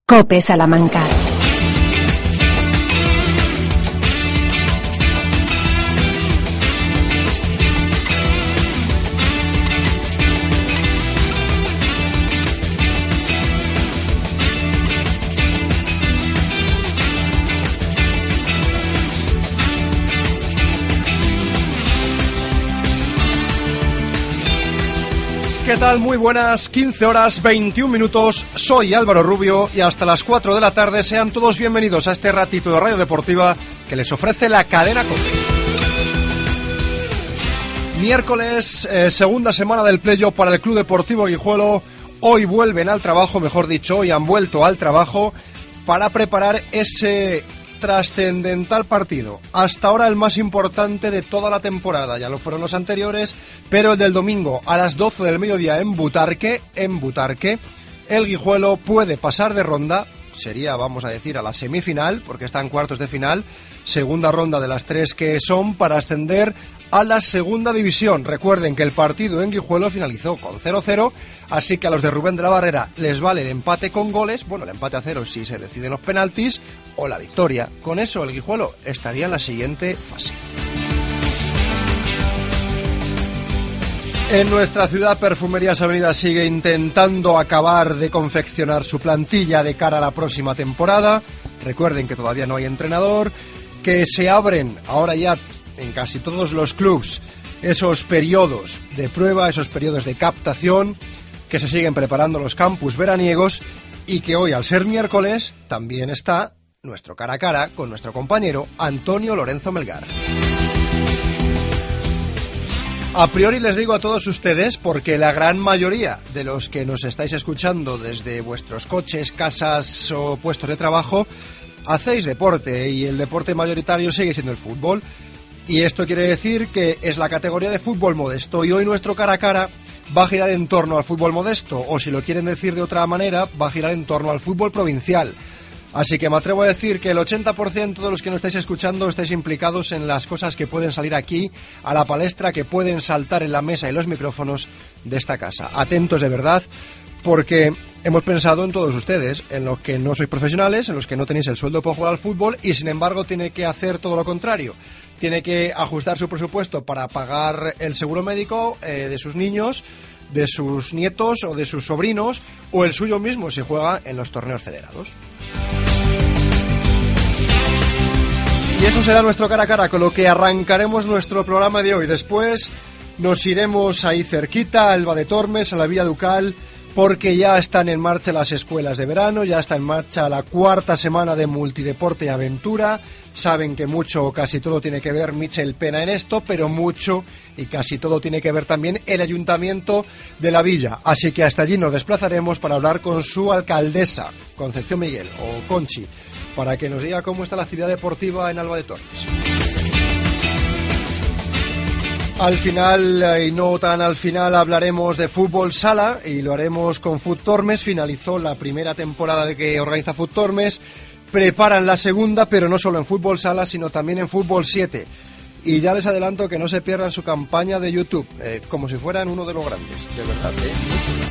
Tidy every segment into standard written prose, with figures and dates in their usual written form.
COPE Salamanca. ¿Qué tal? Muy buenas, 15 horas 21 minutos, soy Álvaro Rubio y hasta las 4 de la tarde sean todos bienvenidos a este ratito de Radio Deportiva que les ofrece la cadena COPE. Miércoles, segunda semana del playoff para el Club Deportivo Guijuelo. Hoy vuelven al trabajo, mejor dicho, hoy han vuelto al trabajo para preparar ese trascendental partido, hasta ahora el más importante de toda la temporada. Ya lo fueron los anteriores, pero el del domingo a las 12 del mediodía en Butarque, el Guijuelo puede pasar de ronda. Sería, vamos a decir, a la semifinal, porque está en cuartos de final, segunda ronda de las tres que son, para ascender a la segunda división. Recuerden que el partido en Guijuelo finalizó con 0-0, así que a los de Rubén de la Barrera les vale el empate con goles, bueno, el empate a 0 si se deciden los penaltis, o la victoria. Con eso el Guijuelo estaría en la siguiente fase. En nuestra ciudad, Perfumerías Avenida sigue intentando acabar de confeccionar su plantilla de cara a la próxima temporada. Recuerden que todavía no hay entrenador, que se abren ahora ya en casi todos los clubs esos periodos de prueba, esos periodos de captación, que se siguen preparando los campus veraniegos y que hoy, al ser miércoles, también está nuestro cara a cara con nuestro compañero Antonio Lorenzo Melgar. A priori les digo a todos ustedes, porque la gran mayoría de los que nos estáis escuchando desde vuestros coches, casas o puestos de trabajo, hacéis deporte y el deporte mayoritario sigue siendo el fútbol. Y esto quiere decir que es la categoría de fútbol modesto y hoy nuestro cara a cara va a girar en torno al fútbol modesto, o si lo quieren decir de otra manera, va a girar en torno al fútbol provincial. Así que me atrevo a decir que el 80% de los que nos estáis escuchando estáis implicados en las cosas que pueden salir aquí a la palestra, que pueden saltar en la mesa y los micrófonos de esta casa. Atentos de verdad, porque hemos pensado en todos ustedes, en los que no sois profesionales, en los que no tenéis el sueldo para jugar al fútbol y sin embargo tiene que hacer todo lo contrario. Tiene que ajustar su presupuesto para pagar el seguro médico de sus niños, de sus nietos o de sus sobrinos, o el suyo mismo si juega en los torneos federados. Y eso será nuestro cara a cara, con lo que arrancaremos nuestro programa de hoy. Después nos iremos ahí cerquita, a Alba de Tormes, a la Vía Ducal, porque ya están en marcha las escuelas de verano, ya está en marcha la cuarta semana de multideporte y aventura. Saben que mucho o casi todo tiene que ver Michel Pena en esto, pero mucho y casi todo tiene que ver también el Ayuntamiento de la Villa. Así que hasta allí nos desplazaremos para hablar con su alcaldesa, Concepción Miguel, o Conchi, para que nos diga cómo está la actividad deportiva en Alba de Tormes. Al final, y no tan al final, hablaremos de fútbol sala y lo haremos con Fut Tormes. Finalizó la primera temporada de que organiza Fut Tormes, preparan la segunda, pero no solo en fútbol sala, sino también en fútbol 7. Y ya les adelanto que no se pierdan su campaña de YouTube, como si fueran uno de los grandes, de verdad, muy chulo.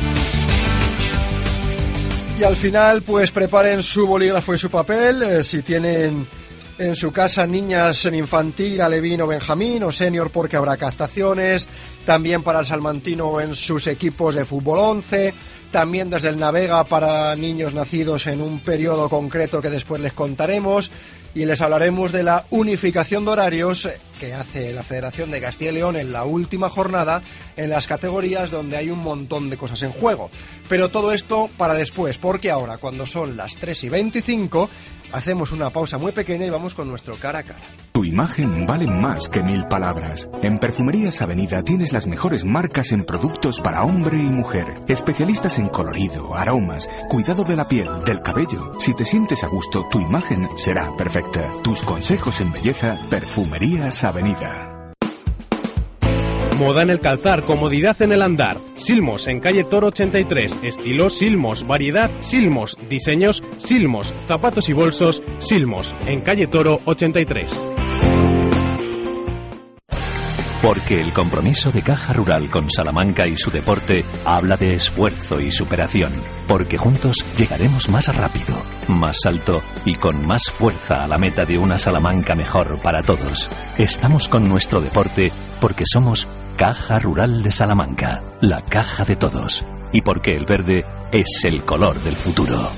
Y al final, pues preparen su bolígrafo y su papel, si tienen en su casa niñas en infantil, alevín o benjamín, o senior, porque habrá captaciones, también para el salmantino en sus equipos de fútbol 11, también desde el Navega para niños nacidos en un periodo concreto que después les contaremos, y les hablaremos de la unificación de horarios que hace la Federación de Castilla y León en la última jornada en las categorías donde hay un montón de cosas en juego. Pero todo esto para después, porque ahora, cuando son las 3:25, hacemos una pausa muy pequeña y vamos con nuestro cara a cara. Tu imagen vale más que 1000 palabras. En Perfumerías Avenida tienes las mejores marcas en productos para hombre y mujer. Especialistas en colorido, aromas, cuidado de la piel, del cabello. Si te sientes a gusto, tu imagen será perfecta. Tus consejos en belleza, Perfumerías Avenida. Moda en el calzar, comodidad en el andar. Silmos en calle Toro 83. Estilo Silmos, variedad Silmos, diseños Silmos, zapatos y bolsos Silmos en calle Toro 83. Porque el compromiso de Caja Rural con Salamanca y su deporte habla de esfuerzo y superación. Porque juntos llegaremos más rápido, más alto y con más fuerza a la meta de una Salamanca mejor para todos. Estamos con nuestro deporte porque somos Caja Rural de Salamanca, la caja de todos. Y porque el verde es el color del futuro.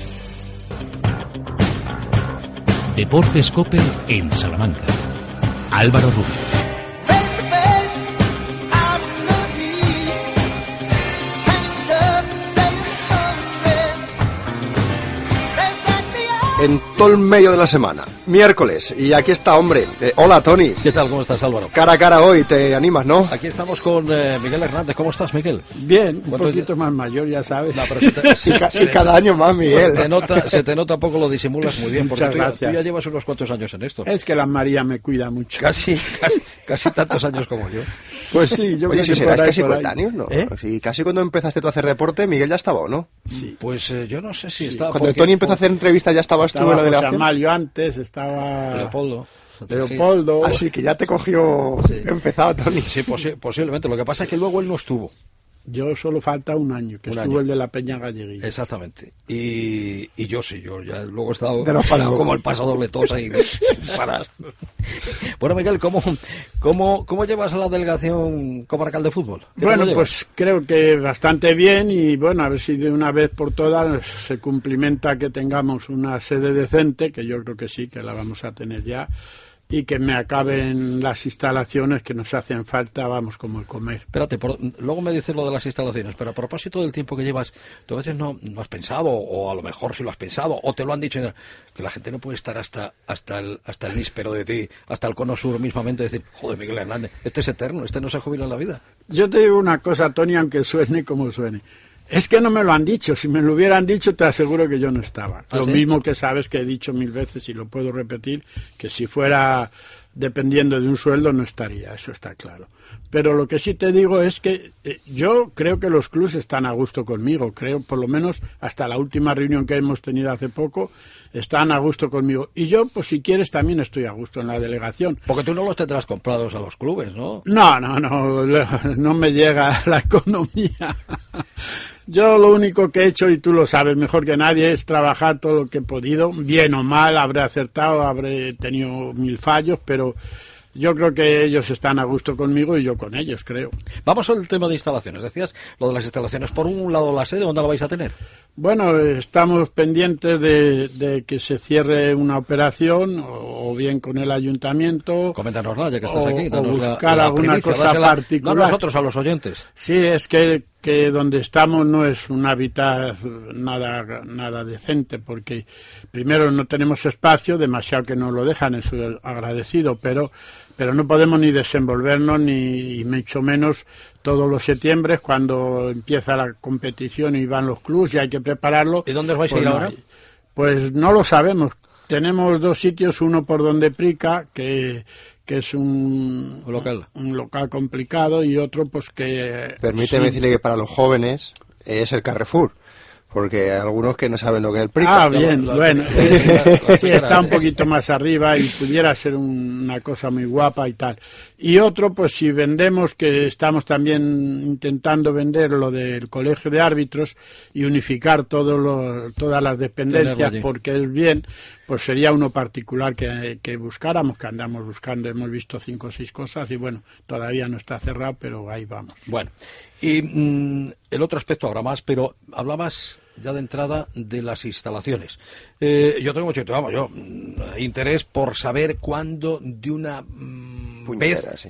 Deportes Cope en Salamanca. Álvaro Rubio. En todo el medio de la semana, miércoles, y aquí está, hombre. Hola, Tony. ¿Qué tal? ¿Cómo estás, Álvaro? Cara a cara hoy, te animas, ¿no? Aquí estamos con Miguel Hernández. ¿Cómo estás, Miguel? Bien, un poquito más mayor, ya sabes. No, pero y cada año más, Miguel. Se te nota poco, lo disimulas muy bien, porque Muchas tú ya llevas unos cuantos años en esto. Es que la María me cuida mucho. Casi tantos años como yo. Pues sí, yo Oye, creo si que por serás ahí, casi por ahí. coetáneo, ¿no? ¿Eh? Si casi cuando empezaste tú a hacer deporte, Miguel ya estaba, ¿o no? Sí. Pues yo no sé si estaba... Cuando Tony empezó a hacer entrevistas, ¿ya estabas tú en la José delegación? Amalio antes, estaba Leopoldo. Así que ya te cogió empezado, Tony. Sí, posiblemente. Lo que pasa es que luego él no estuvo. Yo solo falta un año, que estuvo el de la Peña Galleguilla. Exactamente. Y yo sí, yo ya luego he estado De los parados. como el paso doble tos ahí sin parar. Bueno, Miguel, ¿cómo llevas a la delegación comarcal de fútbol? Bueno, pues creo que bastante bien y bueno, a ver si de una vez por todas se cumplimenta que tengamos una sede decente, que yo creo que sí, que la vamos a tener ya, y que me acaben las instalaciones que nos hacen falta, vamos, como el comer. Espérate, luego me dices lo de las instalaciones, pero a propósito del tiempo que llevas, tú a veces no has pensado, o a lo mejor sí lo has pensado, o te lo han dicho, que la gente no puede estar hasta el níspero de ti, hasta el cono sur mismamente, decir, joder, Miguel Hernández, este es eterno, este no se jubila en la vida. Yo te digo una cosa, Tony, aunque suene como suene. Es que no me lo han dicho. Si me lo hubieran dicho, te aseguro que yo no estaba. ¿Ah, lo sí? mismo que sabes que he dicho 1000 veces y lo puedo repetir, que si fuera dependiendo de un sueldo no estaría, eso está claro. Pero lo que sí te digo es que yo creo que los clubes están a gusto conmigo. Creo, por lo menos, hasta la última reunión que hemos tenido hace poco, están a gusto conmigo. Y yo, pues si quieres, también estoy a gusto en la delegación. Porque tú no los tendrás comprados a los clubes, ¿no? No me llega la economía. Yo lo único que he hecho, y tú lo sabes mejor que nadie, es trabajar todo lo que he podido, bien o mal, habré acertado, habré tenido 1000 fallos, pero yo creo que ellos están a gusto conmigo y yo con ellos, creo. Vamos al tema de instalaciones. Decías lo de las instalaciones. Por un lado, la sede, ¿dónde la vais a tener? Bueno, estamos pendientes de que se cierre una operación, o bien con el ayuntamiento. Coméntanosla, ya que estás aquí. O buscar alguna cosa particular. No nosotros, a los oyentes. Sí, es que donde estamos no es un hábitat nada decente, porque primero no tenemos espacio, demasiado que nos lo dejan, eso es agradecido, pero no podemos ni desenvolvernos, ni mucho menos todos los septiembre, cuando empieza la competición y van los clubes y hay que prepararlo. ¿Y dónde os vais a ir ahora? Pues no lo sabemos. Tenemos 2 sitios, uno por donde Prica, que es un local complicado, y otro pues que... Permíteme decirle que para los jóvenes es el Carrefour, porque hay algunos que no saben lo que es el Prica. Ah, bien, bueno, sí, está un poquito más arriba y pudiera ser una cosa muy guapa y tal. Y otro, pues si vendemos, que estamos también intentando vender lo del colegio de árbitros y unificar todas las dependencias, porque es bien, pues sería uno particular que buscáramos, que andamos buscando, hemos visto 5 o 6 cosas y bueno, todavía no está cerrado, pero ahí vamos. Bueno, y el otro aspecto habrá más, pero hablabas ya de entrada de las instalaciones. Yo tengo mucho interés por saber cuándo de una vez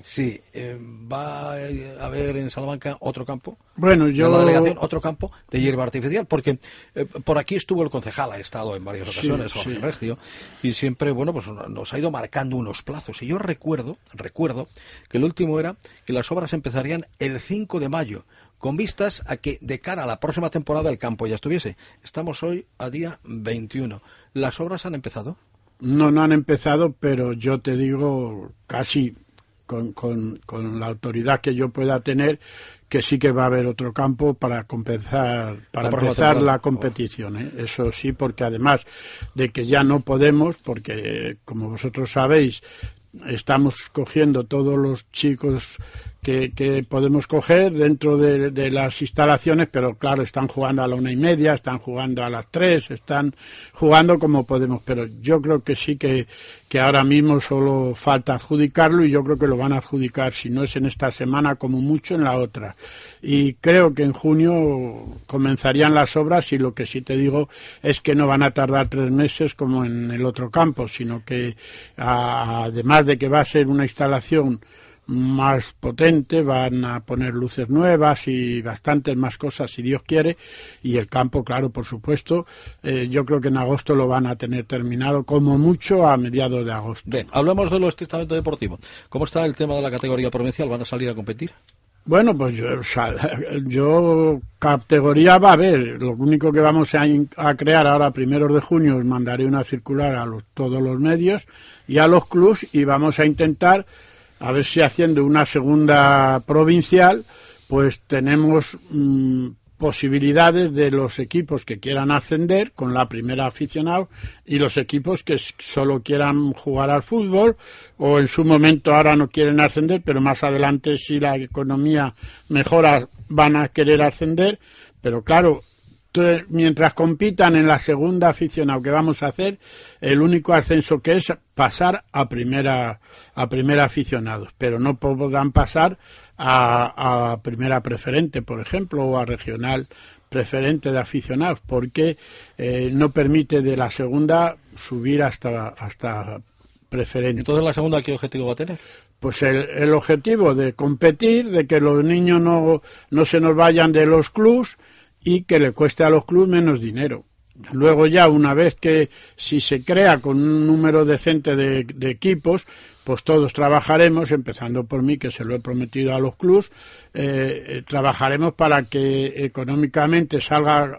va a haber en Salamanca otro campo. Bueno, yo... En la delegación, otro campo de hierba artificial, porque por aquí estuvo el concejal, ha estado en varias ocasiones, Jorge Regio, y siempre, bueno, pues nos ha ido marcando unos plazos. Y yo recuerdo que el último era que las obras empezarían el 5 de mayo, con vistas a que de cara a la próxima temporada el campo ya estuviese. Estamos hoy a día 21. ¿Las obras han empezado? No han empezado, pero yo te digo casi con la autoridad que yo pueda tener, que sí que va a haber otro campo para empezar la competición, ¿eh? Eso sí, porque además de que ya no podemos, porque como vosotros sabéis, estamos cogiendo todos los chicos que podemos coger dentro de las instalaciones, pero claro, están jugando a la 1:30, están jugando a las 3, están jugando como podemos, pero yo creo que sí que ahora mismo solo falta adjudicarlo, y yo creo que lo van a adjudicar, si no es en esta semana, como mucho en la otra. Y creo que en junio comenzarían las obras, y lo que sí te digo es que no van a tardar 3 meses como en el otro campo, sino que además de que va a ser una instalación más potente, van a poner luces nuevas y bastantes más cosas, si Dios quiere, y el campo, claro, por supuesto, yo creo que en agosto lo van a tener terminado, como mucho a mediados de agosto. Bien, hablamos de lo estrictamente deportivo. ¿Cómo está el tema de la categoría provincial? ¿Van a salir a competir? Bueno, pues yo categoría va a haber. Lo único que vamos a crear ahora, primeros de junio, os mandaré una circular a todos los medios y a los clubs, y vamos a intentar, a ver si haciendo una segunda provincial, pues tenemos posibilidades de los equipos que quieran ascender con la primera aficionado, y los equipos que solo quieran jugar al fútbol, o en su momento ahora no quieren ascender, pero más adelante, si la economía mejora, van a querer ascender. Pero claro, mientras compitan en la segunda aficionado que vamos a hacer, el único ascenso que es pasar a primera aficionados, pero no podrán pasar a primera preferente, por ejemplo, o a regional preferente de aficionados, porque no permite de la segunda subir hasta preferente. Entonces, ¿la segunda qué objetivo va a tener? Pues el objetivo de competir, de que los niños no se nos vayan de los clubs, y que le cueste a los clubes menos dinero. Luego ya, una vez que si se crea con un número decente de equipos, pues todos trabajaremos, empezando por mí, que se lo he prometido a los clubes, trabajaremos para que económicamente salga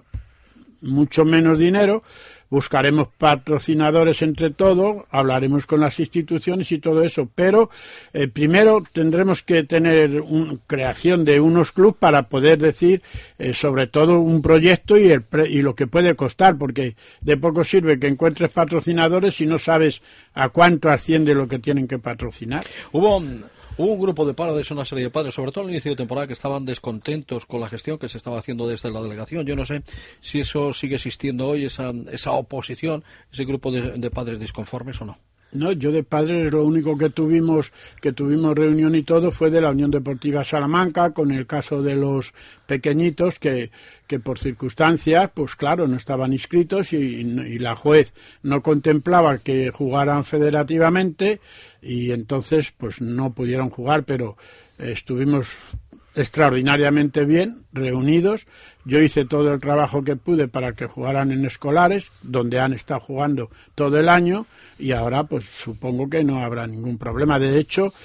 mucho menos dinero. Buscaremos patrocinadores entre todos, hablaremos con las instituciones y todo eso, pero primero tendremos que tener creación de unos clubes para poder decir sobre todo un proyecto y lo que puede costar, porque de poco sirve que encuentres patrocinadores si no sabes a cuánto asciende lo que tienen que patrocinar. Hubo un grupo de padres, una serie de padres, sobre todo al inicio de temporada, que estaban descontentos con la gestión que se estaba haciendo desde la delegación. Yo no sé si eso sigue existiendo hoy, esa oposición, ese grupo de padres disconformes o no. No, yo de padres lo único que tuvimos reunión y todo fue de la Unión Deportiva Salamanca, con el caso de los pequeñitos que por circunstancias, pues claro, no estaban inscritos y la juez no contemplaba que jugaran federativamente, y entonces pues no pudieron jugar, pero estuvimos extraordinariamente bien reunidos. Yo hice todo el trabajo que pude para que jugaran en escolares, donde han estado jugando todo el año, y ahora pues supongo que no habrá ningún problema. De hecho,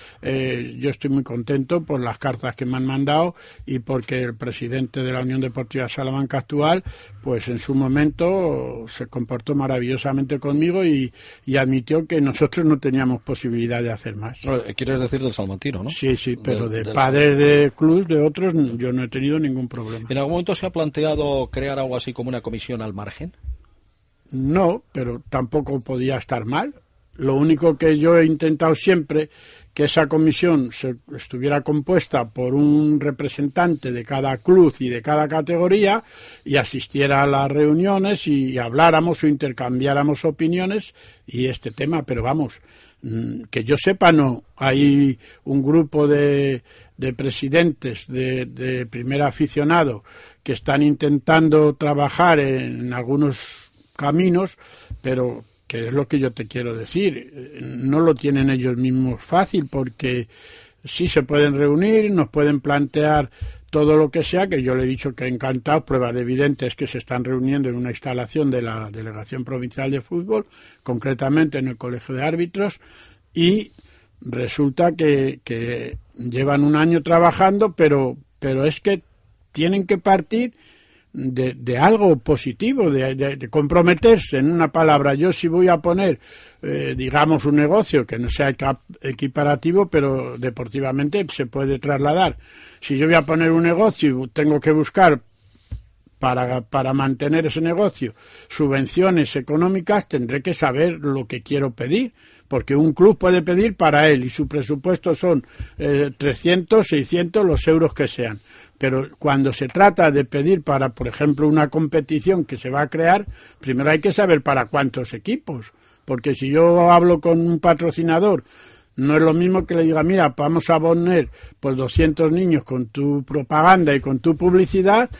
yo estoy muy contento por las cartas que me han mandado, y porque el presidente de la Unión Deportiva Salamanca actual, pues en su momento se comportó maravillosamente conmigo y admitió que nosotros no teníamos posibilidad de hacer más. ¿Quieres decir del salmantino, no? Sí, pero de padres de clubs, de otros, yo no he tenido ningún problema. ¿En algún momento se ha planteado crear algo así como una comisión al margen? No, pero tampoco podía estar mal. Lo único que yo he intentado siempre, que esa comisión estuviera compuesta por un representante de cada club y de cada categoría, y asistiera a las reuniones y habláramos o intercambiáramos opiniones y este tema. Pero vamos, que yo sepa, no. Hay un grupo de presidentes de primer aficionado que están intentando trabajar en algunos caminos, pero que es lo que yo te quiero decir, no lo tienen ellos mismos fácil, porque sí se pueden reunir, nos pueden plantear todo lo que sea, que yo le he dicho que encantado. Prueba de evidente es que se están reuniendo en una instalación de la Delegación Provincial de Fútbol, concretamente en el Colegio de Árbitros, y resulta que llevan un año trabajando, pero es que tienen que partir de algo positivo, de comprometerse. En una palabra, yo si voy a poner, digamos, un negocio que no sea equiparativo, pero deportivamente se puede trasladar. Si yo voy a poner un negocio y tengo que buscar para mantener ese negocio, subvenciones económicas, tendré que saber lo que quiero pedir, porque un club puede pedir para él y su presupuesto son 300, 600, los euros que sean. Pero cuando se trata de pedir para, por ejemplo, una competición que se va a crear, primero hay que saber para cuántos equipos, porque si yo hablo con un patrocinador, no es lo mismo que le diga, mira, vamos a poner pues 200 niños con tu propaganda y con tu publicidad,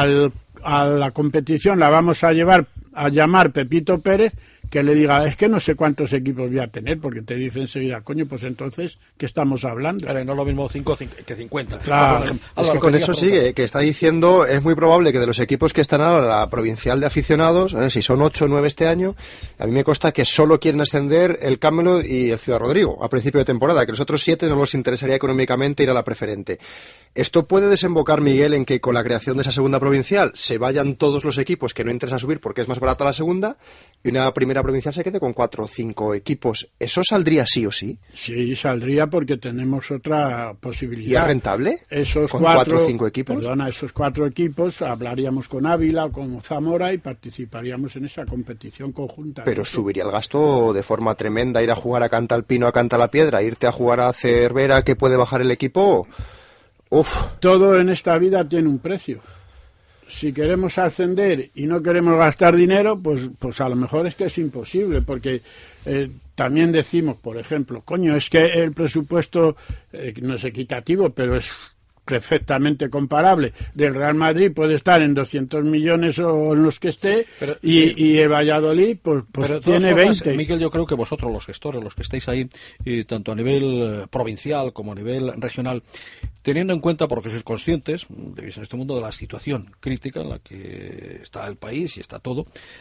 a la competición la vamos a llamar Pepito Pérez, que le diga, es que no sé cuántos equipos voy a tener, porque te dice enseguida, coño, pues entonces, ¿qué estamos hablando? Claro, no es lo mismo 5 que 50. Claro, es que con eso sigue, que está diciendo, es muy probable que de los equipos que están ahora la provincial de aficionados, si son 8 o 9 este año, a mí me consta que solo quieren ascender el Camelot y el Ciudad Rodrigo a principio de temporada, que los otros 7 no les interesaría económicamente ir a la preferente. ¿Esto puede desembocar, Miguel, en que con la creación de esa segunda provincial se vayan todos los equipos que no interesa subir porque es más barata la segunda y una primera provincial se quede con 4 o 5 equipos? ¿Eso saldría sí o sí? Sí, saldría porque tenemos otra posibilidad. ¿Y es rentable? Esos ¿Con 4 o 5 equipos? Perdona, esos 4 equipos, hablaríamos con Ávila o con Zamora y participaríamos en esa competición conjunta. Pero subiría el gasto de forma tremenda, ir a jugar a Cantalpino, a Cantalapiedra, irte a jugar a Cervera, que puede bajar el equipo. Uf. Todo en esta vida tiene un precio. Si queremos ascender y no queremos gastar dinero, pues a lo mejor es que es imposible, porque también decimos, por ejemplo, coño, es que el presupuesto no es equitativo, pero es perfectamente comparable. Del Real Madrid puede estar en 200 millones o en los que esté, pero, y el Valladolid pues tiene 20. Miguel, yo creo que vosotros, los gestores, los que estáis ahí, tanto a nivel provincial como a nivel regional, teniendo en cuenta, porque sois conscientes, vivís en este mundo, de la situación crítica en la que está el país y está todo,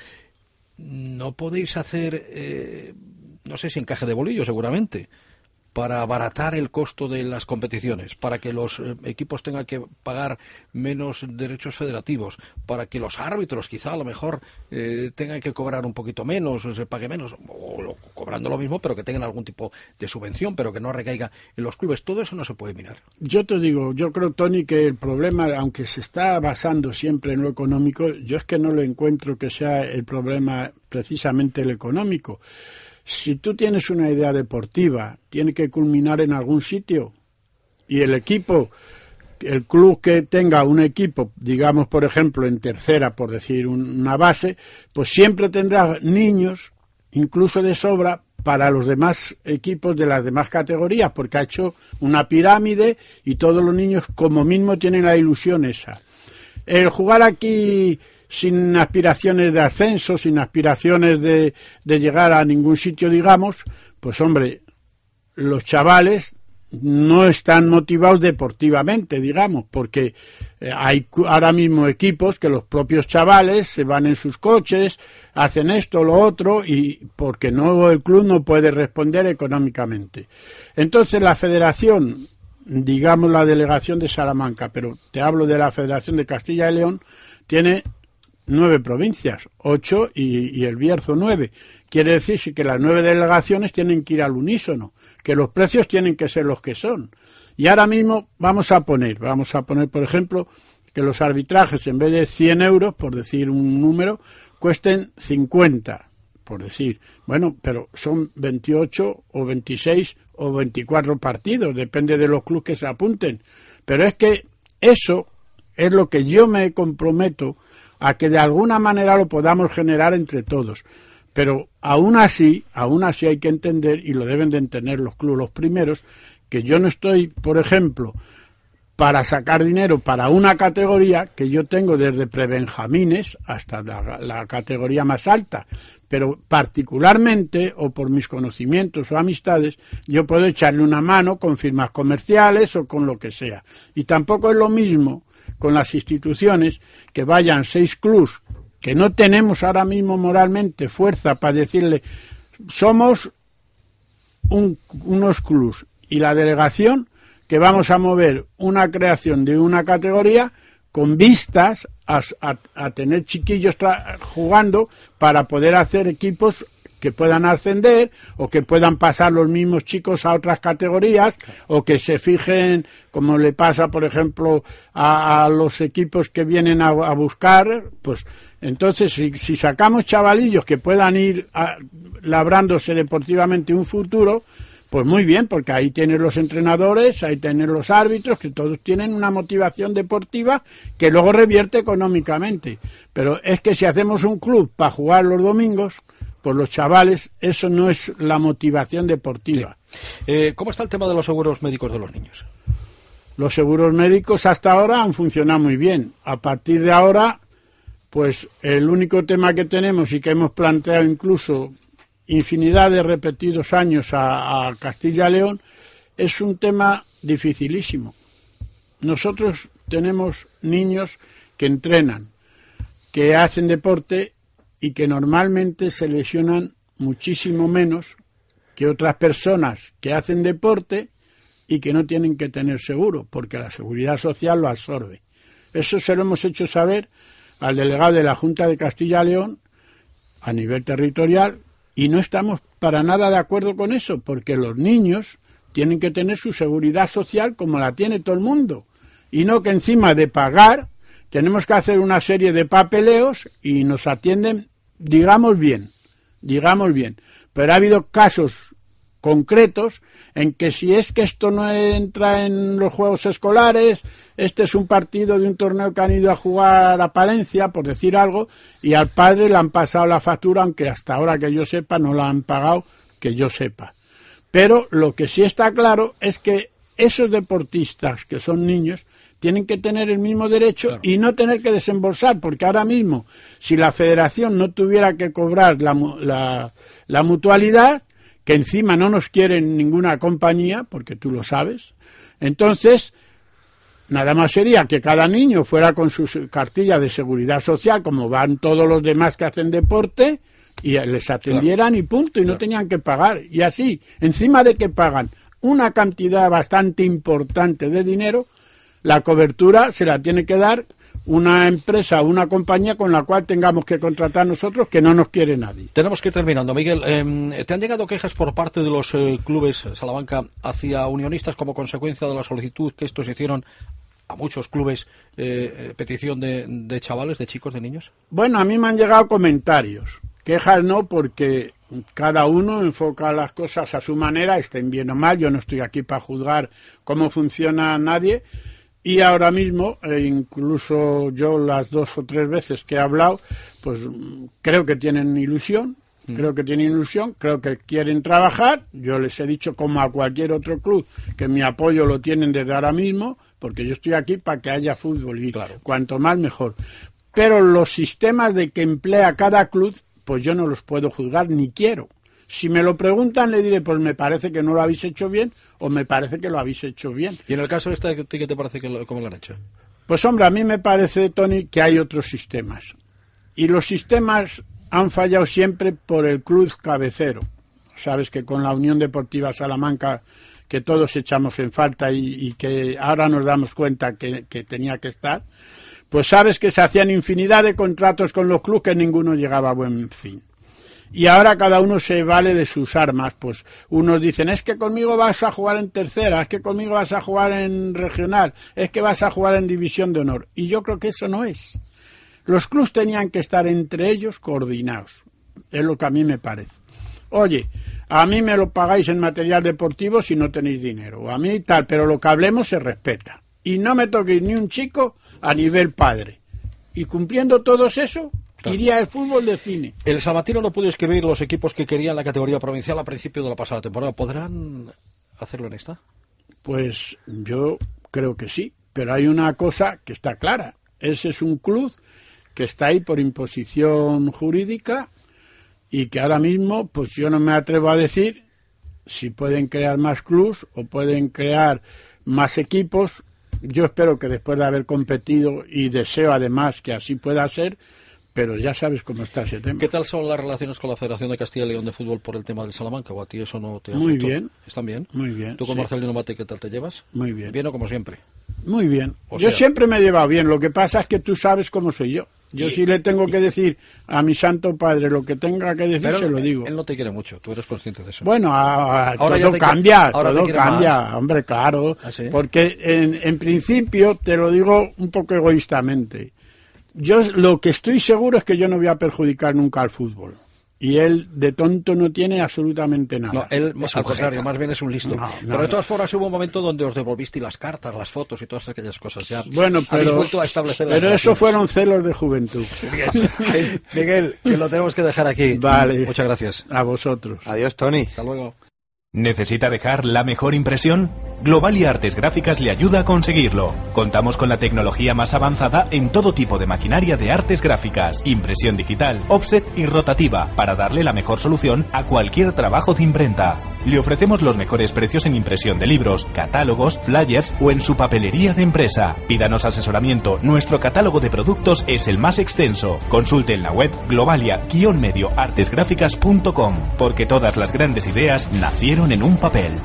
no podéis hacer, no sé si encaje de bolillo seguramente, para abaratar el costo de las competiciones, para que los equipos tengan que pagar menos derechos federativos, para que los árbitros quizá a lo mejor tengan que cobrar un poquito menos, o se pague menos, o cobrando lo mismo, pero que tengan algún tipo de subvención, pero que no recaiga en los clubes. Todo eso no se puede mirar. Yo te digo, yo creo, Tony, que el problema, aunque se está basando siempre en lo económico, yo es que no lo encuentro que sea el problema precisamente el económico. Si tú tienes una idea deportiva, tiene que culminar en algún sitio. Y el club que tenga un equipo, digamos, por ejemplo, en tercera, por decir una base, pues siempre tendrá niños, incluso de sobra, para los demás equipos de las demás categorías, porque ha hecho una pirámide y todos los niños como mismo tienen la ilusión esa. El jugar aquí sin aspiraciones de ascenso, sin aspiraciones de llegar a ningún sitio, digamos, pues hombre, los chavales no están motivados deportivamente, digamos, porque hay ahora mismo equipos que los propios chavales se van en sus coches, hacen esto, lo otro, y porque no, el club no puede responder económicamente. Entonces la federación, digamos la delegación de Salamanca, pero te hablo de la Federación de Castilla y León, tiene 9 provincias, 8 y el Bierzo 9. Quiere decir que las 9 delegaciones tienen que ir al unísono, que los precios tienen que ser los que son. Y ahora mismo vamos a poner, por ejemplo, que los arbitrajes en vez de 100 euros, por decir un número, cuesten 50, por decir. Bueno, pero son 28 o 26 o 24 partidos, depende de los clubes que se apunten. Pero es que eso es lo que yo me comprometo a que de alguna manera lo podamos generar entre todos. Pero aún así hay que entender, y lo deben de entender los clubes los primeros, que yo no estoy, por ejemplo, para sacar dinero para una categoría que yo tengo desde prebenjamines hasta la categoría más alta, pero particularmente, o por mis conocimientos o amistades, yo puedo echarle una mano con firmas comerciales o con lo que sea. Y tampoco es lo mismo con las instituciones que vayan 6 clubs que no tenemos ahora mismo moralmente fuerza para decirle somos unos clubs y la delegación que vamos a mover una creación de una categoría con vistas a tener chiquillos jugando para poder hacer equipos que puedan ascender o que puedan pasar los mismos chicos a otras categorías o que se fijen, como le pasa, por ejemplo, a los equipos que vienen a buscar, pues entonces si sacamos chavalillos que puedan ir labrándose deportivamente un futuro, pues muy bien, porque ahí tienen los entrenadores, ahí tienen los árbitros, que todos tienen una motivación deportiva que luego revierte económicamente. Pero es que si hacemos un club para jugar los domingos, pues los chavales, eso no es la motivación deportiva. Sí. ¿Cómo está el tema de los seguros médicos de los niños? Los seguros médicos hasta ahora han funcionado muy bien. A partir de ahora, pues el único tema que tenemos y que hemos planteado incluso infinidad de repetidos años a Castilla y León, es un tema dificilísimo. Nosotros tenemos niños que entrenan, que hacen deporte y que normalmente se lesionan muchísimo menos que otras personas que hacen deporte y que no tienen que tener seguro, porque la seguridad social lo absorbe. Eso se lo hemos hecho saber al delegado de la Junta de Castilla y León a nivel territorial, y no estamos para nada de acuerdo con eso, porque los niños tienen que tener su seguridad social como la tiene todo el mundo, y no que encima de pagar tenemos que hacer una serie de papeleos y nos atienden, digamos bien, pero ha habido casos concretos en que si es que esto no entra en los juegos escolares, este es un partido de un torneo que han ido a jugar a Palencia, por decir algo, y al padre le han pasado la factura, aunque hasta ahora que yo sepa no la han pagado, que yo sepa. Pero lo que sí está claro es que esos deportistas que son niños tienen que tener el mismo derecho, claro, y no tener que desembolsar, porque ahora mismo si la federación no tuviera que cobrar la mutualidad, que encima no nos quieren ninguna compañía, porque tú lo sabes, entonces nada más sería que cada niño fuera con su cartilla de seguridad social, como van todos los demás que hacen deporte, y les atendieran, claro, y punto, y claro, no tenían que pagar. Y así, encima de que pagan una cantidad bastante importante de dinero, la cobertura se la tiene que dar una empresa o una compañía con la cual tengamos que contratar nosotros, que no nos quiere nadie. Tenemos que ir terminando, Miguel. ¿Te han llegado quejas por parte de los clubes Salamanca hacia Unionistas como consecuencia de la solicitud que estos hicieron a muchos clubes, petición de chavales, de chicos, de niños? Bueno, a mí me han llegado comentarios. Quejas no, porque cada uno enfoca las cosas a su manera, estén bien o mal. Yo no estoy aquí para juzgar cómo funciona nadie. Y ahora mismo, incluso yo las 2 o 3 veces que he hablado, pues creo que tienen ilusión, creo que quieren trabajar. Yo les he dicho, como a cualquier otro club, que mi apoyo lo tienen desde ahora mismo, porque yo estoy aquí para que haya fútbol y claro, cuanto más mejor. Pero los sistemas de que emplea cada club, pues yo no los puedo juzgar ni quiero. Si me lo preguntan, le diré, pues me parece que no lo habéis hecho bien, o me parece que lo habéis hecho bien. ¿Y en el caso de qué te parece cómo lo han hecho? Pues hombre, a mí me parece, Tony, que hay otros sistemas. Y los sistemas han fallado siempre por el club cabecero. Sabes que con la Unión Deportiva Salamanca, que todos echamos en falta y que ahora nos damos cuenta que tenía que estar, pues sabes que se hacían infinidad de contratos con los clubes que ninguno llegaba a buen fin. Y ahora cada uno se vale de sus armas, pues unos dicen, es que conmigo vas a jugar en tercera, es que conmigo vas a jugar en regional, es que vas a jugar en división de honor. Y yo creo que eso no es. Los clubes tenían que estar entre ellos coordinados, es lo que a mí me parece. Oye, a mí me lo pagáis en material deportivo si no tenéis dinero, o a mí tal, pero lo que hablemos se respeta. Y no me toquéis ni un chico a nivel padre. Y cumpliendo todos eso, iría el fútbol de cine. El Salmantino no pudo escribir los equipos que querían la categoría provincial a principio de la pasada temporada. ¿Podrán hacerlo en esta? Pues yo creo que sí, pero hay una cosa que está clara. Ese es un club que está ahí por imposición jurídica y que ahora mismo, pues yo no me atrevo a decir si pueden crear más clubs o pueden crear más equipos. Yo espero que después de haber competido, y deseo además que así pueda ser, pero ya sabes cómo está ese tema. ¿Qué tal son las relaciones con la Federación de Castilla y León de Fútbol por el tema del Salamanca? ¿O a ti eso no te afectó? Muy bien. ¿Están bien? Muy bien. ¿Tú con Marcelino Mate qué tal te llevas? Muy bien. ¿Bien o como siempre? Muy bien. Yo siempre me he llevado bien. Lo que pasa es que tú sabes cómo soy yo. Yo sí le tengo que decir a mi santo padre lo que tenga que decir, pero se lo digo. Él no te quiere mucho, tú eres consciente de eso. Bueno, ahora todo cambia, más. Hombre, claro. ¿Ah, sí? Porque en principio, te lo digo un poco egoístamente, yo lo que estoy seguro es que yo no voy a perjudicar nunca al fútbol. Y él de tonto no tiene absolutamente nada. No, él al contrario, más bien es un listo. Pero de todas formas hubo un momento donde os devolviste las cartas, las fotos y todas aquellas cosas. Ya bueno, pero vuelto a establecer eso fueron celos de juventud. Miguel, que lo tenemos que dejar aquí. Vale. Muchas gracias. A vosotros. Adiós, Tony. Hasta luego. ¿Necesita dejar la mejor impresión? Globalia Artes Gráficas le ayuda a conseguirlo. Contamos con la tecnología más avanzada en todo tipo de maquinaria de artes gráficas, impresión digital, offset y rotativa, para darle la mejor solución a cualquier trabajo de imprenta. Le ofrecemos los mejores precios en impresión de libros, catálogos, flyers o en su papelería de empresa. Pídanos asesoramiento, nuestro catálogo de productos es el más extenso. Consulte en la web globalia-medioartesgráficas.com, porque todas las grandes ideas nacieron en un papel.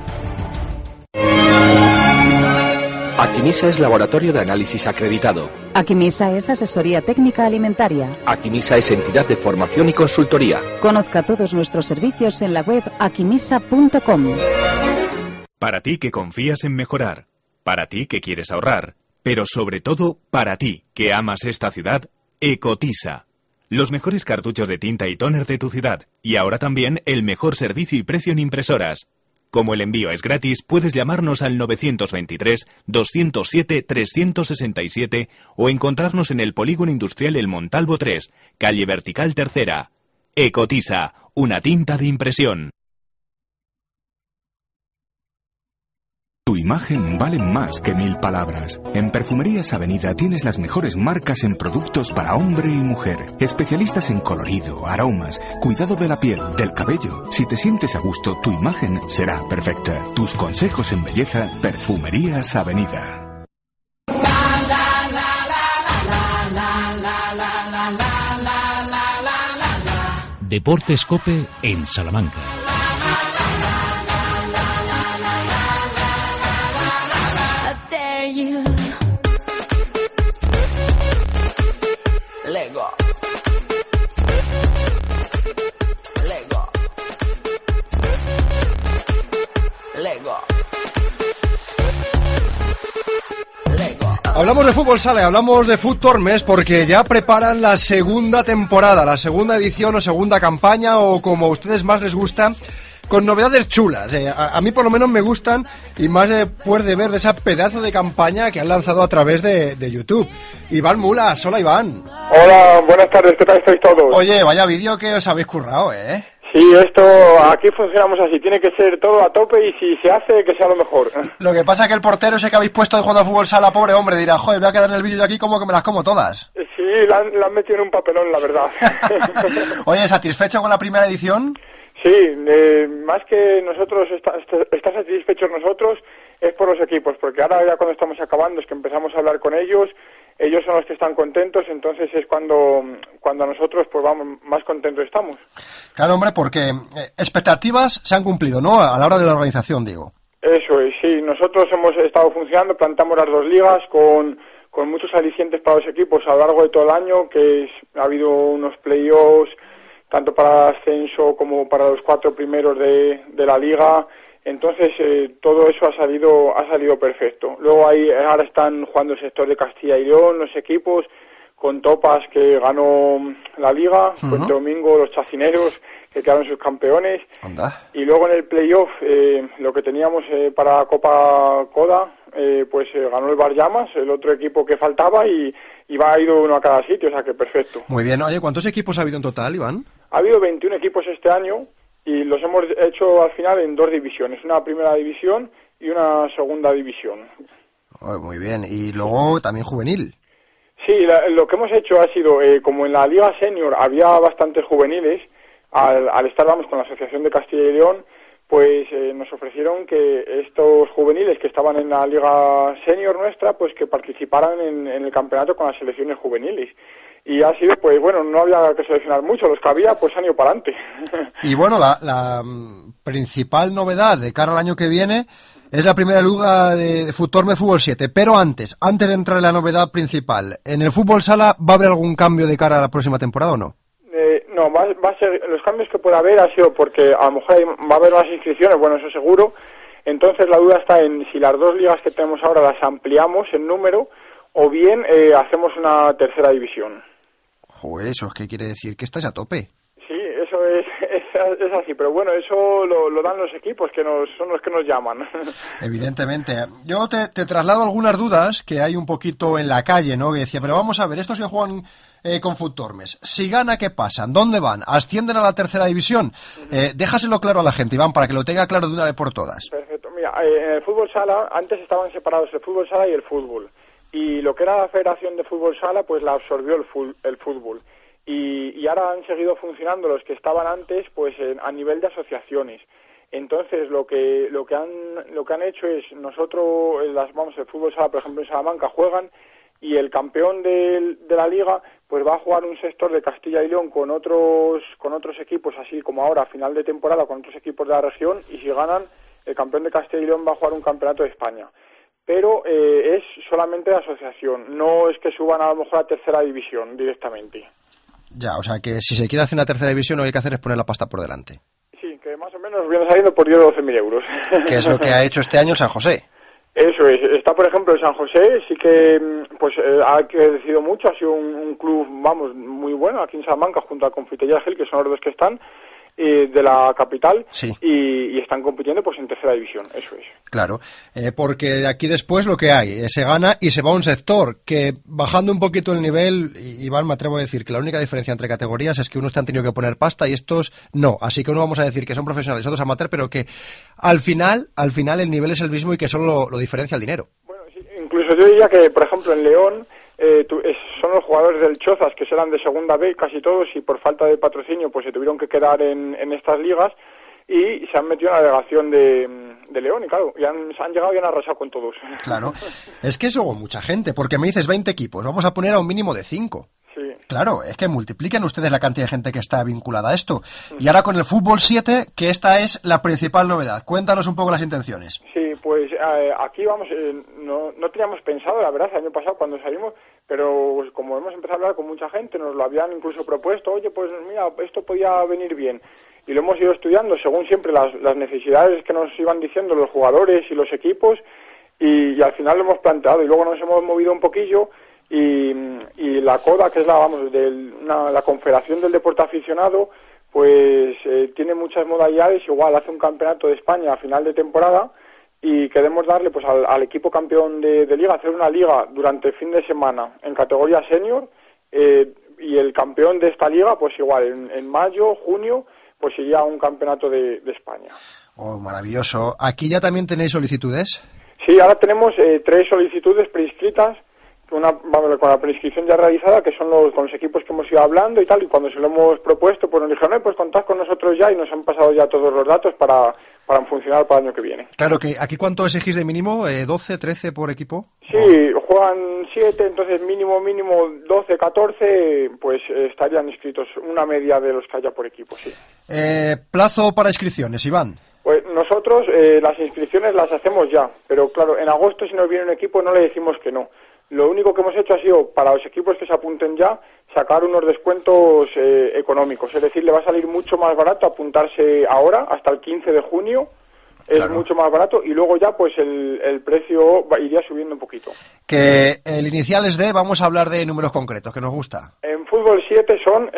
Aquimisa es laboratorio de análisis acreditado. Aquimisa es asesoría técnica alimentaria. Aquimisa es entidad de formación y consultoría. Conozca todos nuestros servicios en la web aquimisa.com. Para ti que confías en mejorar, para ti que quieres ahorrar, pero sobre todo para ti que amas esta ciudad, Ecotisa. Los mejores cartuchos de tinta y tóner de tu ciudad, y ahora también el mejor servicio y precio en impresoras. Como el envío es gratis, puedes llamarnos al 923-207-367 o encontrarnos en el Polígono Industrial El Montalvo 3, calle Vertical Tercera. Ecotisa, una tinta de impresión. Tu imagen vale más que 1000 palabras. En Perfumerías Avenida tienes las mejores marcas en productos para hombre y mujer. Especialistas en colorido, aromas, cuidado de la piel, del cabello. Si te sientes a gusto, tu imagen será perfecta. Tus consejos en belleza, Perfumerías Avenida. Deportes Cope en Salamanca. Lego. Hablamos de fútbol sala, hablamos de Foot Tormes porque ya preparan la segunda temporada, la segunda edición o segunda campaña o como a ustedes más les gusta, con novedades chulas. A mí por lo menos me gustan y más después de ver esa pedazo de campaña que han lanzado a través de YouTube. Iván Mulas, hola Iván. Hola, buenas tardes, ¿qué tal estáis todos? Oye, vaya vídeo que os habéis currado, ¿eh? Sí, esto, aquí funcionamos así, tiene que ser todo a tope y si se hace, que sea lo mejor. Lo que pasa es que el portero ese que habéis puesto de jugando a fútbol sala, pobre hombre, dirá, joder, voy a quedar en el vídeo de aquí como que me las como todas. Sí, la han metido en un papelón, la verdad. Oye, ¿satisfecho con la primera edición? Sí, más que nosotros, estar satisfechos nosotros, es por los equipos, porque ahora ya cuando estamos acabando es que empezamos a hablar con ellos son los que están contentos, entonces es cuando nosotros pues vamos, más contentos estamos. Claro, hombre, porque expectativas se han cumplido, ¿no? A la hora de la organización, digo. Eso es, sí, nosotros hemos estado funcionando, plantamos las dos ligas con muchos alicientes para los equipos a lo largo de todo el año, ha habido unos playoffs, tanto para el ascenso como para los 4 primeros de la liga. Entonces todo eso ha salido perfecto. Luego ahora están jugando el sector de Castilla y León, los equipos, con Topas que ganó la liga, Puente Domingo, los Chacineros que quedaron sus campeones. Anda. Y luego en el playoff lo que teníamos para Copa Coda, ganó el Bar Llamas, el otro equipo que faltaba y ha ido uno a cada sitio, o sea que perfecto. Muy bien. Oye, ¿cuántos equipos ha habido en total, Iván? Ha habido 21 equipos este año. Y los hemos hecho al final en 2 divisiones, una primera división y una segunda división. Oh, muy bien, y luego también juvenil. Sí, lo que hemos hecho ha sido, como en la Liga Senior había bastantes juveniles, al estar con la Asociación de Castilla y León, pues nos ofrecieron que estos juveniles que estaban en la Liga Senior nuestra, pues que participaran en el campeonato con las selecciones juveniles. Y ha sido, pues bueno, no había que seleccionar mucho, los que había, pues han ido para adelante. Y bueno, la principal novedad de cara al año que viene Es la primera liga de Futorme Fútbol 7, pero antes de entrar en la novedad principal, ¿en el fútbol sala va a haber algún cambio de cara a la próxima temporada o no? No, va a ser, los cambios que pueda haber ha sido porque a lo mejor va a haber más inscripciones, bueno, eso seguro. Entonces la duda está en si las 2 ligas que tenemos ahora las ampliamos en número o bien hacemos una tercera división. Joder, ¿eso es qué quiere decir? ¿Que estáis a tope? Sí, eso es así, pero bueno, eso lo dan los equipos que son los que nos llaman. Evidentemente. Yo te traslado algunas dudas que hay un poquito en la calle, ¿no? Que decía, pero vamos a ver, estos que juegan con Futormes, si gana, ¿qué pasa? ¿Dónde van? ¿Ascienden a la tercera división? Déjaselo claro a la gente, Iván, para que lo tenga claro de una vez por todas. Perfecto. Mira, en el fútbol sala, antes estaban separados el fútbol sala y el fútbol. Y lo que era la Federación de Fútbol Sala, pues la absorbió el fútbol. Y ahora han seguido funcionando los que estaban antes, pues a nivel de asociaciones. Entonces lo que han hecho es nosotros, el fútbol sala, por ejemplo, en Salamanca juegan y el campeón de la liga pues va a jugar un sector de Castilla y León con otros equipos, así como ahora a final de temporada con otros equipos de la región, y si ganan, el campeón de Castilla y León va a jugar un campeonato de España. Pero es solamente de asociación, no es que suban a lo mejor a tercera división directamente. Ya, o sea que si se quiere hacer una tercera división lo que hay que hacer es poner la pasta por delante. Sí, que más o menos viene saliendo por 12.000 euros. Que es lo que ha hecho este año el San José. Eso es, está por ejemplo el San José, sí que pues ha crecido mucho, ha sido un club, vamos, muy bueno aquí en Salamanca junto a Confitería Gil, que son los dos que están de la capital, sí. y están compitiendo pues en tercera división, eso es. Claro, porque aquí después lo que hay, se gana y se va a un sector que bajando un poquito el nivel, Iván, me atrevo a decir que la única diferencia entre categorías es que unos te han tenido que poner pasta y estos no, así que uno vamos a decir que son profesionales, otros amateur, pero que al final el nivel es el mismo y que solo lo diferencia el dinero. Bueno, sí, incluso yo diría que por ejemplo en León son los jugadores del Chozas, que serán de segunda B casi todos, y por falta de patrocinio pues se tuvieron que quedar en estas ligas y se han metido en la delegación de León, y claro, han llegado y han arrasado con todos. Claro, es que eso mucha gente, porque me dices 20 equipos, vamos a poner a un mínimo de 5. Sí. Claro, es que multipliquen ustedes la cantidad de gente que está vinculada a esto. Y ahora con el fútbol 7, que esta es la principal novedad. Cuéntanos un poco las intenciones. Sí, pues aquí vamos, no teníamos pensado, la verdad, el año pasado cuando salimos, pero pues, como hemos empezado a hablar con mucha gente, nos lo habían incluso propuesto, oye, pues mira, esto podía venir bien. Y lo hemos ido estudiando según siempre las necesidades que nos iban diciendo los jugadores y los equipos, y al final lo hemos planteado, y luego nos hemos movido un poquillo. Y la CODA, que es la Confederación del Deporte Aficionado, pues tiene muchas modalidades, igual hace un campeonato de España a final de temporada y queremos darle pues al equipo campeón de liga, hacer una liga durante el fin de semana en categoría senior, y el campeón de esta liga pues igual en mayo, junio, pues iría un campeonato de España. Oh, maravilloso. ¿Aquí ya también tenéis solicitudes? Sí, ahora tenemos 3 solicitudes preinscritas, con la preinscripción ya realizada, que son con los equipos que hemos ido hablando y tal, y cuando se lo hemos propuesto, pues nos dijeron, pues contad con nosotros ya, y nos han pasado ya todos los datos para funcionar para el año que viene. Claro, que aquí ¿cuánto exigís de mínimo? ¿12, 13 por equipo? Sí, juegan 7, entonces mínimo 12, 14, pues estarían inscritos, una media de los que haya por equipo, sí. ¿Plazo para inscripciones, Iván? Pues nosotros las inscripciones las hacemos ya, pero claro, en agosto si nos viene un equipo no le decimos que no. Lo único que hemos hecho ha sido, para los equipos que se apunten ya, sacar unos descuentos económicos. Es decir, le va a salir mucho más barato apuntarse ahora, hasta el 15 de junio, es mucho más barato, y luego ya pues el precio iría subiendo un poquito. Que el inicial es vamos a hablar de números concretos, que nos gusta. En fútbol 7 son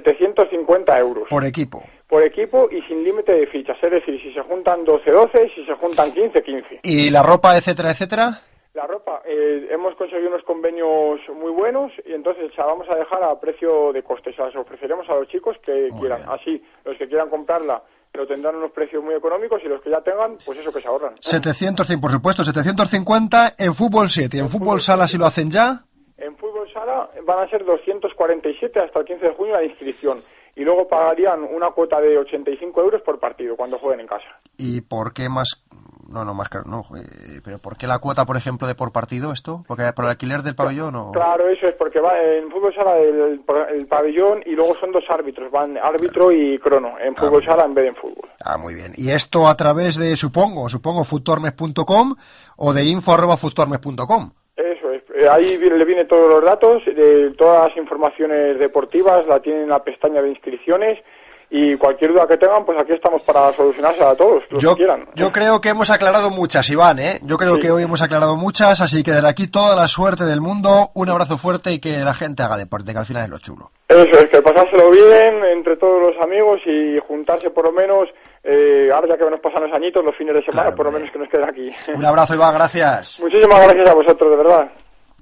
750 euros. Por equipo. Por equipo y sin límite de fichas, es decir, si se juntan 12, si se juntan 15. ¿Y la ropa, etcétera, etcétera? La ropa, hemos conseguido unos convenios muy buenos y entonces la vamos a dejar a precio de coste. Se las ofreceremos a los chicos que quieran. Bien. Así, los que quieran comprarla lo tendrán unos precios muy económicos y los que ya tengan, pues eso, que se ahorran. 700, por supuesto, 750 en fútbol 7. ¿Y en fútbol sala si lo hacen ya? En fútbol sala van a ser 247 hasta el 15 de junio la inscripción. Y luego pagarían una cuota de 85 euros por partido cuando jueguen en casa. ¿Y por qué más? No, más caro, no. Pero ¿por qué la cuota, por ejemplo, de por partido esto? ¿Porque por el alquiler del pabellón o...? Claro, eso es, porque va en fútbol sala el pabellón y luego son 2 árbitros, van árbitro y crono, en fútbol sala en vez de en fútbol. Ah, muy bien. Y esto a través de, supongo, foodtormes.com o de info@foodtormes.com. Eso es. Ahí le vienen todos los datos, de todas las informaciones deportivas, la tienen en la pestaña de inscripciones. Y cualquier duda que tengan, pues aquí estamos para solucionarse a todos, los que quieran. Yo creo que hemos aclarado muchas, Iván, ¿eh? Yo creo que hoy hemos aclarado muchas, así que desde aquí toda la suerte del mundo, un abrazo fuerte y que la gente haga deporte, que al final es lo chulo. Eso es, que pasárselo bien entre todos los amigos y juntarse por lo menos, ahora ya que nos pasan los añitos, los fines de semana, claro, por lo menos que nos queden aquí. Un abrazo, Iván, gracias. Muchísimas gracias a vosotros, de verdad.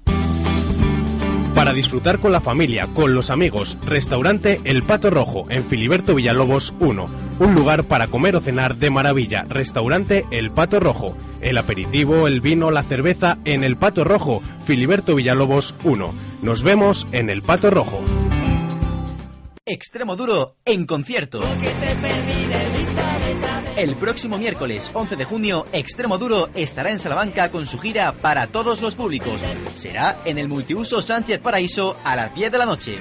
Para disfrutar con la familia, con los amigos, restaurante El Pato Rojo, en Filiberto Villalobos 1. Un lugar para comer o cenar de maravilla. Restaurante El Pato Rojo. El aperitivo, el vino, la cerveza en El Pato Rojo, Filiberto Villalobos 1. Nos vemos en El Pato Rojo. Extremoduro en concierto. El próximo miércoles 11 de junio, Extremoduro estará en Salamanca con su gira para todos los públicos. Será en el multiuso Sánchez Paraíso a las 10 de la noche.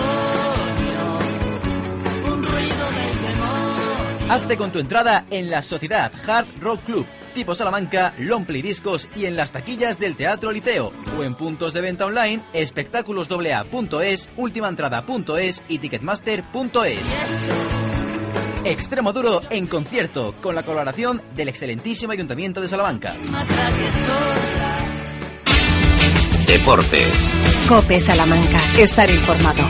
Hazte con tu entrada en la Sociedad Hard Rock Club, tipo Salamanca, Longplay Discos y en las taquillas del Teatro Liceo, o en puntos de venta online, espectáculosAA.es, ultimaentrada.es y ticketmaster.es. Extremoduro en concierto, con la colaboración del excelentísimo Ayuntamiento de Salamanca. Deportes. COPE Salamanca. Estar informado.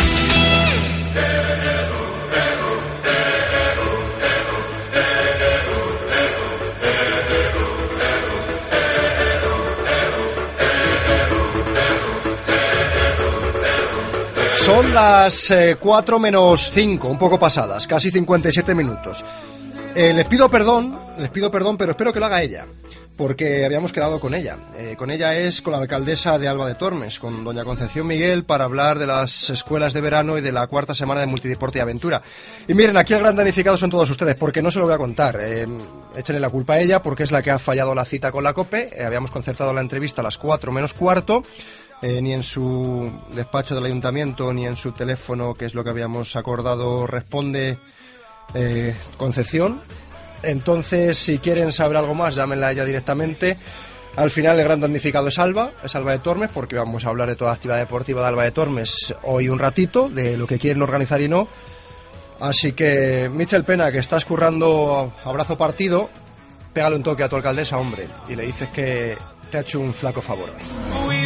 Son las 4 menos 5, un poco pasadas, casi 57 minutos. Les pido perdón, pero espero que lo haga ella, porque habíamos quedado con ella. Con ella es con la alcaldesa de Alba de Tormes, con doña Concepción Miguel, para hablar de las escuelas de verano y de la cuarta semana de Multideporte y Aventura. Y miren, aquí el gran damnificado son todos ustedes, porque no se lo voy a contar. Échenle la culpa a ella, porque es la que ha fallado la cita con la COPE. Habíamos concertado la entrevista a las 4 menos cuarto. Ni en su despacho del ayuntamiento ni en su teléfono, que es lo que habíamos acordado, responde Concepción. Entonces, si quieren saber algo más, llámenla a ella directamente. Al final el gran damnificado es Alba de Tormes, porque vamos a hablar de toda la actividad deportiva de Alba de Tormes hoy un ratito, de lo que quieren organizar y no. Así que, Michel Pena, que estás currando a brazo partido, pégale un toque a tu alcaldesa, hombre, y le dices que te ha hecho un flaco favor hoy.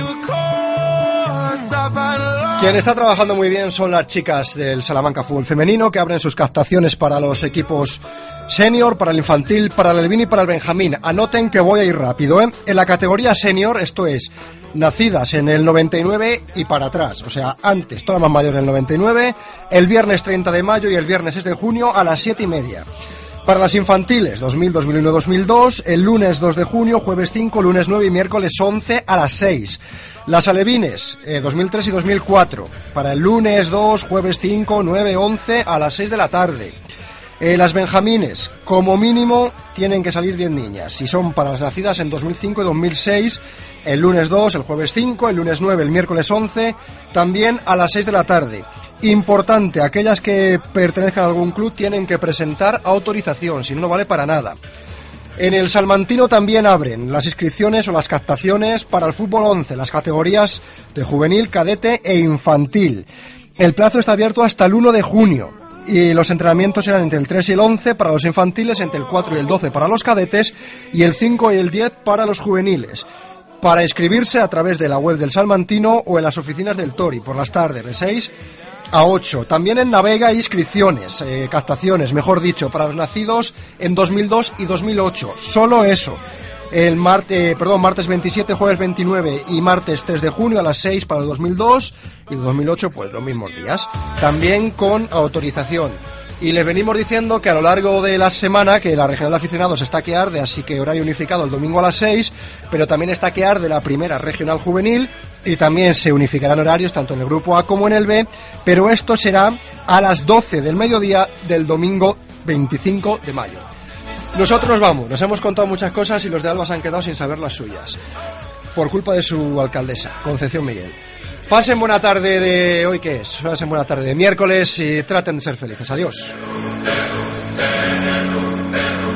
Quien está trabajando muy bien son las chicas del Salamanca Fútbol Femenino, que abren sus captaciones para los equipos senior, para el infantil, para el alevín y para el benjamín. Anoten que voy a ir rápido, ¿eh? En la categoría senior, esto es, nacidas en el 99 y para atrás, o sea, antes, todas más mayores del 99, el viernes 30 de mayo y el viernes 6 de junio a las 7:30. Para las infantiles, 2000, 2001, 2002, el lunes 2 de junio, jueves 5, lunes 9 y miércoles 11 a las 6. Las alevines, 2003 y 2004, para el lunes 2, jueves 5, 9, 11 a las 6 de la tarde. Las benjamines, como mínimo, tienen que salir 10 niñas. Si son para las nacidas en 2005 y 2006, el lunes 2, el jueves 5, el lunes 9, el miércoles 11, también a las 6 de la tarde. Importante, aquellas que pertenezcan a algún club tienen que presentar autorización, si no, no vale para nada. En el salmantino también abren las inscripciones o las captaciones para el fútbol 11, las categorías de juvenil, cadete e infantil. El plazo está abierto hasta el 1 de junio. Y los entrenamientos serán entre el 3 y el 11 para los infantiles, entre el 4 y el 12 para los cadetes y el 5 y el 10 para los juveniles. Para inscribirse a través de la web del Salmantino o en las oficinas del Tori, por las tardes de 6 a 8. También en Navega hay inscripciones, captaciones, mejor dicho, para los nacidos en 2002 y 2008. Solo eso. El martes 27, jueves 29 y martes 3 de junio a las 6 para el 2002 y el 2008, pues los mismos días. También con autorización. Y les venimos diciendo que a lo largo de la semana que la regional de aficionados está que arde, así que horario unificado el domingo a las 6, pero también está que arde la primera regional juvenil y también se unificarán horarios tanto en el grupo A como en el B, pero esto será a las 12 del mediodía del domingo 25 de mayo. Nosotros nos vamos, nos hemos contado muchas cosas y los de Alba se han quedado sin saber las suyas, por culpa de su alcaldesa, Concepción Miguel. Pasen buena tarde de hoy, ¿qué es? Pasen buena tarde de miércoles y traten de ser felices. Adiós.